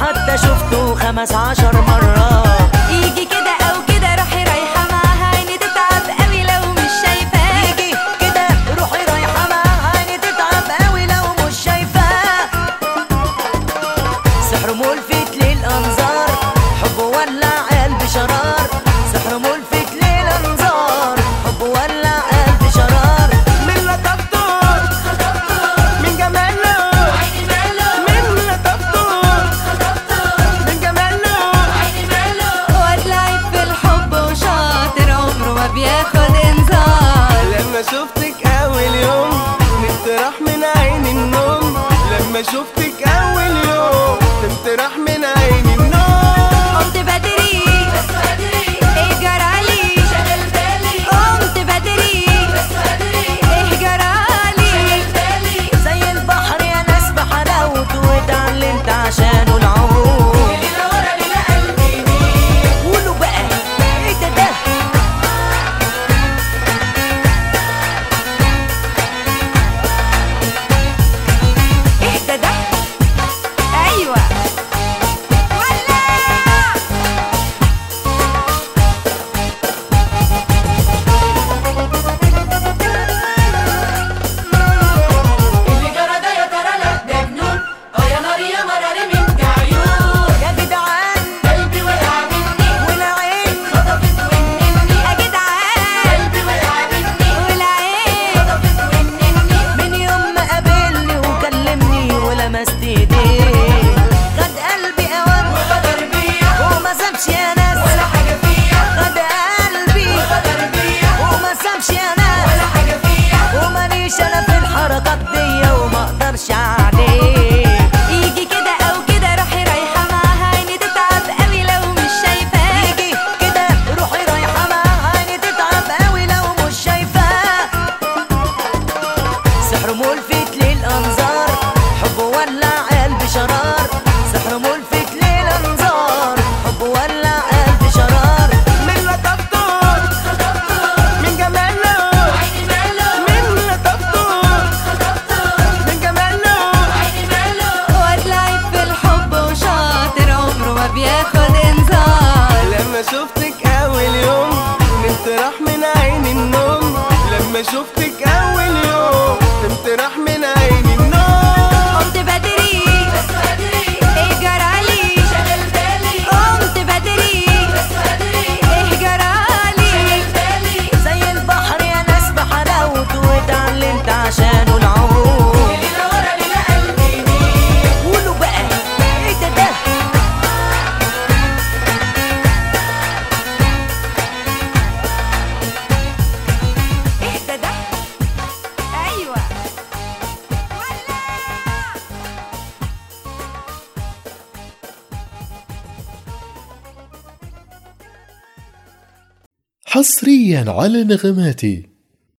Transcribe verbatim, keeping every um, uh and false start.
حتى شفته خمس عشر مرة. يجي كده او كده روحي رايحة معاها عيني تتعب قوي لو مش شايفاه. يجي كده روحي رايحة معاها عيني تتعب قوي لو مش شايفاه. سحر ملفت للأنظار، حب ولع قلب شرار. سحر ملفت للأنظار، حب ولع قلب شرار. من لطفته من جماله عيني ماله، من لطفته من جماله عيني ماله. واد لعيب في الحب وشاطر عمره ما بياخد انذار. لما شفتك اول يوم نمت راح من عين النوم. لما شفتك اول يوم نمت راح من عين النوم. قمت بدري بس بدري، ايه جرالي شغل بالي. قمت بدري بس بدري، ايه جرالي شغل بالي. زي البحر يا ناس بحلاوته، واتعلمت عشانه العوم. ليلة ورا ليلة قلبي مين؟ قولوا بقى ايه ده ده؟ ايه ده ده؟ ايوه ولا اللي جرى ده يا ترى؟ لا ده جنون. اه يا نار يا مراري من عيون. يا جدعان قلبي وقع مني والعين خطفت ونني. يا جدعان قلبي وقع مني والعين خطفت ونني. من يوم ما قابلني وكلمني ولمست ايديه، خد قلبي اوام وغدر بيا وما سابش يا ناس. ولا حاجة فيا. خد قلبي وغدر بيا وما سابش يا ناس. ولا حاجة فيا. وماليش انا في الحركات دي وما اقدرش عليه. يجي كده او كده روحي رايحة معاها عيني تتعب قوي لو مش شايفاه. يجي كده روحي رايحة معاها عيني تتعب قوي لو مش شايفاه. سحر ملفت للأنظار، حب ولع قلب شرار. سحر ملفت للأنظار، حب ولع قلب شرار. من لطفته من جماله عيني ماله، من لطفته من جماله عيني ماله. واد لعيب في الحب وشاطر عمره ما بياخد انذار. لما شفتك اول يوم نمت راح من عين النوم. لما شفتك اول يوم نمت راح من عين النوم. قمت بدري بس بدري، ايه جرالي شغل بالي. قمت بدري بس بدري، ايه جرالي شغل بالي. زي البحر يا ناس بحلاوته، واتعلمت عشانه العوم. ليلة ورا ليلة قلبي مين؟ قولوا بقى ايه ده ده؟ ايه ده ده؟ ايوه ولا حصريا على نغماتي.